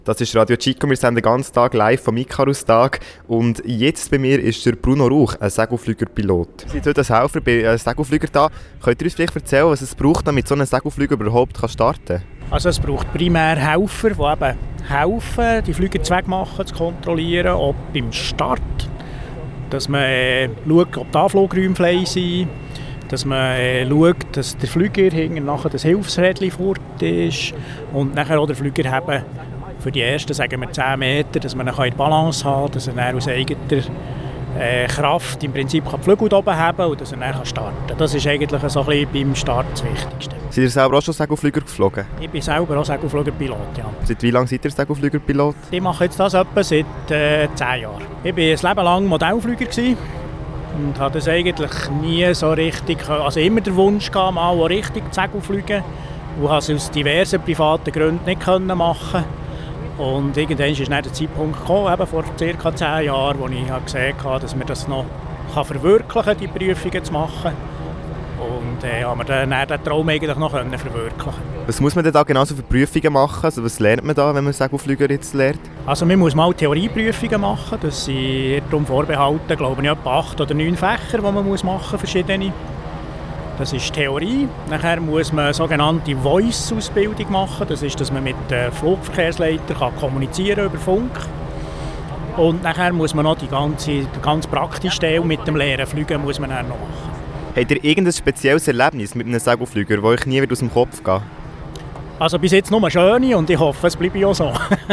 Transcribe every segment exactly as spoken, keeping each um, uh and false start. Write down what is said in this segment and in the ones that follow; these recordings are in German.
Das ist Radio Chico, wir sind den ganzen Tag live vom Icarus-Tag und jetzt bei mir ist der Bruno Rauch, ein Segelflügerpilot. Sie sind heute als Helfer bei einem Segelflüger da. Könnt ihr uns vielleicht erzählen, was es braucht, damit so ein Segelflüger überhaupt starten kann? Also es braucht primär Helfer, die eben helfen, die Flüger zu machen, zu kontrollieren, auch beim Start, dass man äh, schaut, ob die Anflugräume frei sind, dass man äh, schaut, dass der Flüger hinten nachher das Hilfsrädchen fort ist und nachher auch der Flüger haben für die ersten, sagen wir zehn Meter, dass man eine Balance haben kann, dass er dann aus eigener äh, Kraft im Prinzip die Flügel oben haben kann und dass er dann starten kann. Das ist eigentlich so ein bisschen beim Start das Wichtigste. Seid ihr selber auch schon Segelflüger geflogen? Ich bin selber auch Segelflügerpilot, ja. Seit wie lange seid ihr Segelflügerpilot? Ich mache jetzt das etwa seit äh, zehn Jahren. Ich war ein Leben lang Modellflüger gewesen und hatte das eigentlich nie so richtig, also immer den Wunsch gehabt, mal auch richtig zu Segelfliegen und habe es aus diversen privaten Gründen nicht können machen. Und irgendwann ist dann der Zeitpunkt gekommen, eben vor ca. zehn Jahren, wo ich gesehen habe, dass man das noch verwirklichen kann, die Prüfungen zu machen. Und äh, haben wir dann den Traum eigentlich noch verwirklichen. Was muss man denn da genau so für Prüfungen machen? Also was lernt man da, wenn man Segelflüger jetzt lernt? Also man muss mal Theorieprüfungen machen. Das sind darum vorbehalten, glaube ich, etwa acht oder neun Fächer, die man muss machen, verschiedene. Das ist Theorie. Nachher muss man eine sogenannte Voice-Ausbildung machen. Das ist, dass man mit dem Flugverkehrsleiter kann kommunizieren über Funk. Und nachher muss man noch die ganze, die ganz praktische Teil mit dem leeren Fliegen muss man dann noch machen. Habt ihr irgendein spezielles Erlebnis mit einem Segelflüger, das euch nie aus dem Kopf geht? Also bis jetzt nur schöne und ich hoffe, es bleibe auch so.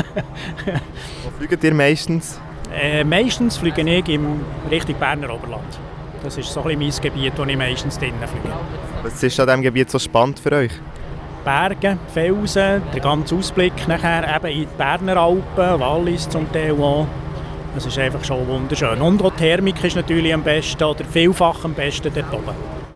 Wo fliegt ihr meistens? Äh, meistens fliege ich im Richtung Berner Oberland. Das ist so ein bisschen mein Gebiet, wo ich meistens drinnen fliege. Was ist an diesem Gebiet so spannend für euch? Berge, Felsen, der ganze Ausblick nachher eben in die Berner Alpen, Wallis zum Teil auch. Das ist einfach schon wunderschön. Und auch die Thermik ist natürlich am besten oder vielfach am besten dort oben.